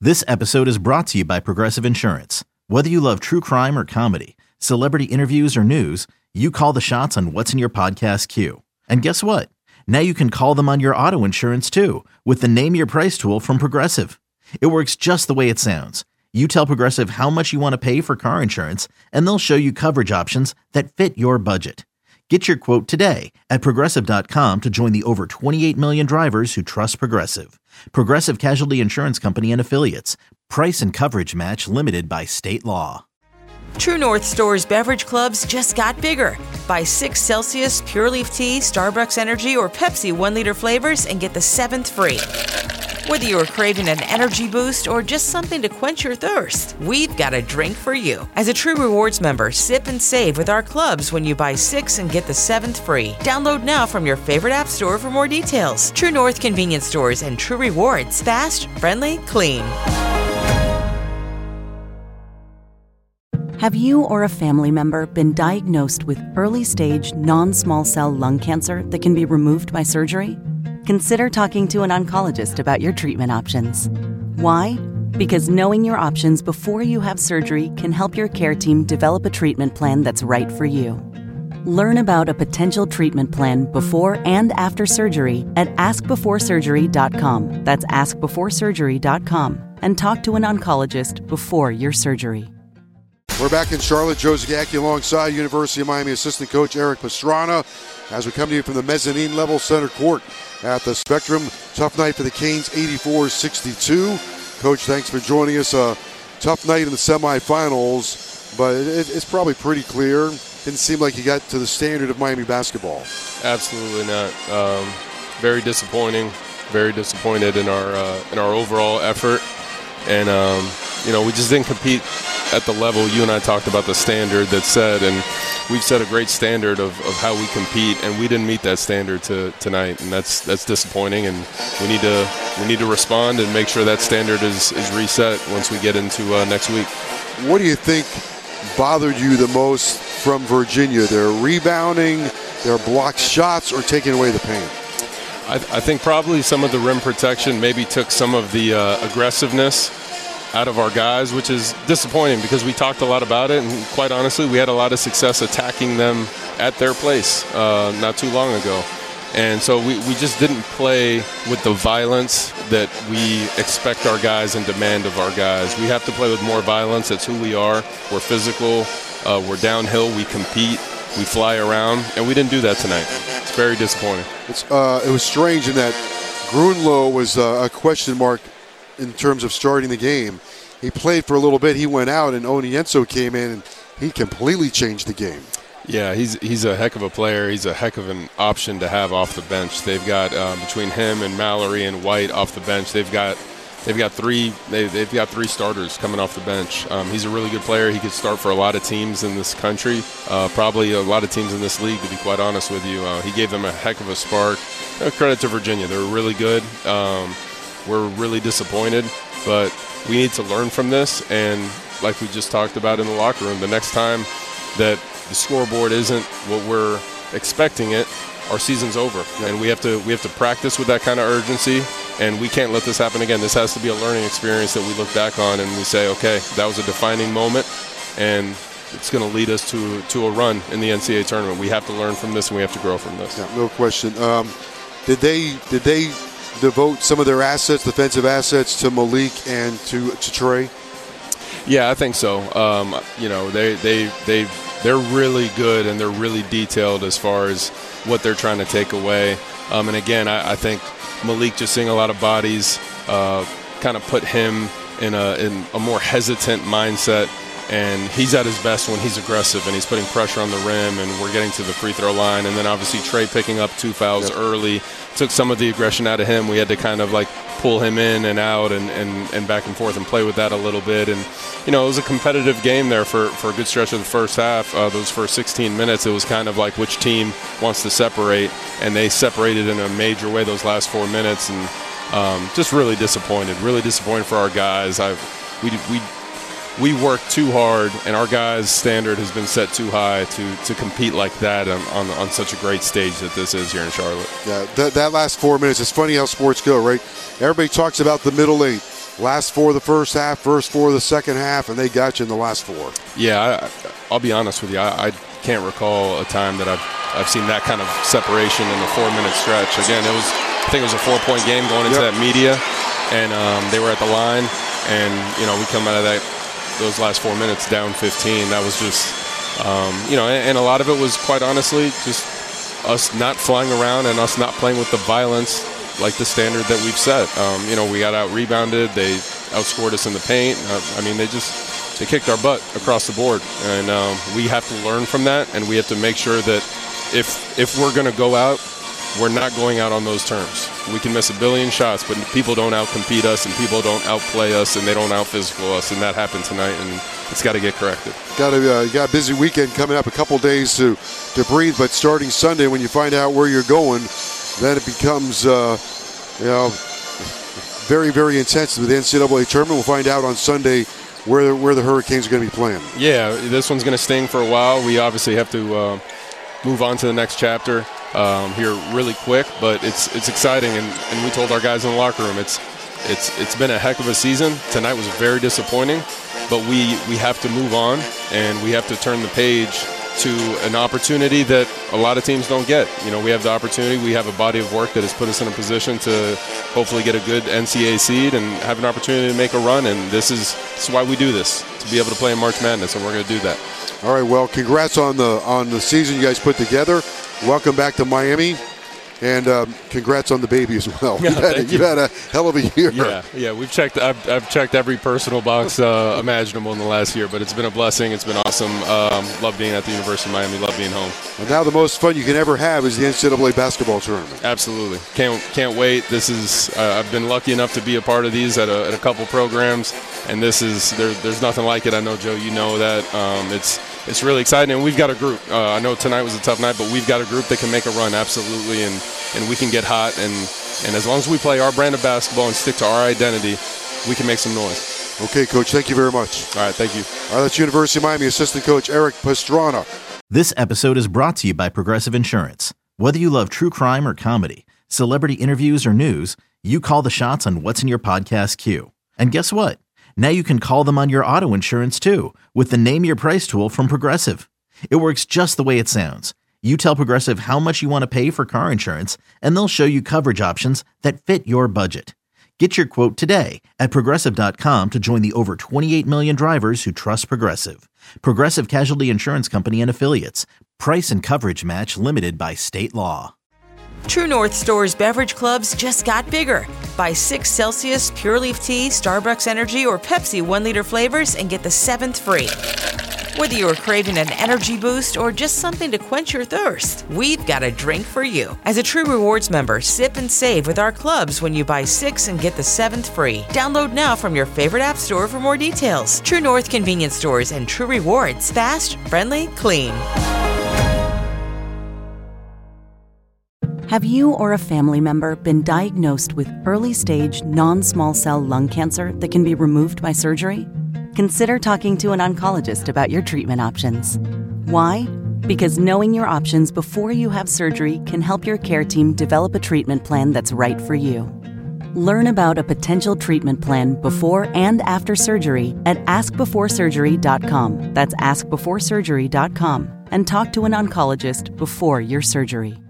This episode is brought to you by Progressive Insurance. Whether you love true crime or comedy, celebrity interviews or news, you call the shots on what's in your podcast queue. And guess what? Now you can call them on your auto insurance too with the Name Your Price tool from Progressive. It works just the way it sounds. You tell Progressive how much you want to pay for car insurance, and they'll show you coverage options that fit your budget. Get your quote today at Progressive.com to join the over 28 million drivers who trust Progressive. Progressive Casualty Insurance Company and Affiliates. Price and coverage match limited by state law. True North Store's beverage clubs just got bigger. Buy 6 Celsius, Pure Leaf Tea, Starbucks Energy, or Pepsi 1-liter flavors and get the 7th free. Whether you're craving an energy boost or just something to quench your thirst, we've got a drink for you. As a True Rewards member, sip and save with our clubs when you buy 6 and get the 7th free. Download now from your favorite app store for more details. True North Convenience Stores and True Rewards. Fast, friendly, clean. Have you or a family member been diagnosed with early-stage non-small cell lung cancer that can be removed by surgery? Consider talking to an oncologist about your treatment options. Why? Because knowing your options before you have surgery can help your care team develop a treatment plan that's right for you. Learn about a potential treatment plan before and after surgery at askbeforesurgery.com. That's askbeforesurgery.com. And talk to an oncologist before your surgery. We're back in Charlotte. Joe Zagacki alongside University of Miami assistant coach Eric Pastrana as we come to you from the mezzanine level center court at the Spectrum. Tough night for the Canes, 84-62. Coach, thanks for joining us. A tough night in the semifinals, but it's probably pretty clear. Didn't seem like you got to the standard of Miami basketball. Absolutely not. Very disappointing. Very disappointed in our overall effort, and we just didn't compete at the level. You and I talked about the standard that's set, and we've set a great standard of how we compete, and we didn't meet that standard tonight, and that's disappointing. And we need to respond and make sure that standard is reset once we get into next week. What do you think bothered you the most from Virginia? Their rebounding, their blocked shots, or taking away the paint? I think probably some of the rim protection maybe took some of the aggressiveness out of our guys, which is disappointing because we talked a lot about it, and quite honestly, we had a lot of success attacking them at their place not too long ago. And so we just didn't play with the violence that we expect our guys and demand of our guys. We have to play with more violence. That's who we are. We're physical. We're downhill. We compete. We fly around, and we didn't do that tonight. It's very disappointing. It was strange in that Grunlow was a question mark in terms of starting the game. He played for a little bit. He went out, and Onienso came in, and he completely changed the game. Yeah, he's a heck of a player. He's a heck of an option to have off the bench. They've got between him and Mallory and White off the bench, they've got three starters coming off the bench. He's a really good player. He could start for a lot of teams in this country, probably a lot of teams in this league, to be quite honest with you. He gave them a heck of a spark. Credit to Virginia. They were really good. We're really disappointed, but we need to learn from this. And like we just talked about in the locker room, the next time that the scoreboard isn't what we're expecting it, our season's over. Yeah. And we have to practice with that kind of urgency, and we can't let this happen again. This has to be a learning experience that we look back on and we say, okay, that was a defining moment, and it's going to lead us to a run in the NCAA tournament. We have to learn from this, and we have to grow from this. Yeah, no question. Did they devote some of their assets, defensive assets, to Malik and to Trey? Yeah, I think so. They're really good, and they're really detailed as far as what they're trying to take away. And again, I think Malik just seeing a lot of bodies kind of put him in a more hesitant mindset. And he's at his best when he's aggressive and he's putting pressure on the rim, and we're getting to the free throw line. And then obviously Trey picking up 2 fouls early took some of the aggression out of him. We had to kind of like pull him in and out and back and forth and play with that a little bit. And, it was a competitive game there for a good stretch of the first half. Those first 16 minutes, it was kind of like which team wants to separate, and they separated in a major way those last 4 minutes. And just really disappointed for our guys. We work too hard, and our guys' standard has been set too high to compete like that on such a great stage that this is here in Charlotte. Yeah, that last 4 minutes, it's funny how sports go, right? Everybody talks about the middle eight. last 4 of the first half, first 4 of the second half, and they got you in the last 4. Yeah, I'll be honest with you. I can't recall a time that I've seen that kind of separation in a 4-minute stretch. Again, I think it was a 4-point game going into that media, and they were at the line, and we come out of those last 4 minutes down 15. That was just and a lot of it was, quite honestly, just us not flying around and us not playing with the violence like the standard that we've set. We got out-rebounded. They outscored us in the paint. They kicked our butt across the board. And we have to learn from that, and we have to make sure that if we're going to go out, we're not going out on those terms. We can miss a billion shots, but people don't out-compete us, and people don't outplay us, and they don't out-physical us, and that happened tonight, and it's got to get corrected. You got a busy weekend coming up, a couple days to breathe, but starting Sunday, when you find out where you're going, then it becomes very, very intense with the NCAA tournament. We'll find out on Sunday where the Hurricanes are going to be playing. Yeah, this one's going to sting for a while. We obviously have to move on to the next chapter here really quick, but it's exciting, and we told our guys in the locker room it's been a heck of a season. Tonight was very disappointing, but we have to move on, and we have to turn the page to an opportunity that a lot of teams don't get. We have the opportunity. We have a body of work that has put us in a position to hopefully get a good NCAA seed and have an opportunity to make a run, and this is why we do this, to be able to play in March Madness, and we're going to do that. All right, well, congrats on the season you guys put together. Welcome back to Miami. And congrats on the baby as well. Yeah, you've had a hell of a year. Yeah. I've checked every personal box imaginable in the last year, but it's been a blessing. It's been awesome. Love being at the University of Miami. Love being home. And now the most fun you can ever have is the NCAA basketball tournament. Absolutely. Can't wait. This is I've been lucky enough to be a part of these at a couple programs, and this is there's nothing like it. I know, Joe, you know that. It's really exciting, and we've got a group. I know tonight was a tough night, but we've got a group that can make a run, absolutely, and we can get hot. And as long as we play our brand of basketball and stick to our identity, we can make some noise. Okay, Coach, thank you very much. All right, thank you. All right, that's University of Miami Assistant Coach Eric Pastrana. This episode is brought to you by Progressive Insurance. Whether you love true crime or comedy, celebrity interviews or news, you call the shots on what's in your podcast queue. And guess what? Now you can call them on your auto insurance too with the Name Your Price tool from Progressive. It works just the way it sounds. You tell Progressive how much you want to pay for car insurance, and they'll show you coverage options that fit your budget. Get your quote today at Progressive.com to join the over 28 million drivers who trust Progressive. Progressive Casualty Insurance Company and Affiliates. Price and coverage match limited by state law. True North Store's beverage clubs just got bigger. Buy 6 Celsius Pure Leaf Tea, Starbucks Energy, or Pepsi 1-liter flavors and get the 7th free. Whether you're craving an energy boost or just something to quench your thirst, we've got a drink for you. As a True Rewards member, sip and save with our clubs when you buy 6 and get the 7th free. Download now from your favorite app store for more details. True North Convenience Stores and True Rewards. Fast, friendly, clean. Have you or a family member been diagnosed with early-stage non-small cell lung cancer that can be removed by surgery? Consider talking to an oncologist about your treatment options. Why? Because knowing your options before you have surgery can help your care team develop a treatment plan that's right for you. Learn about a potential treatment plan before and after surgery at askbeforesurgery.com. That's askbeforesurgery.com. And talk to an oncologist before your surgery.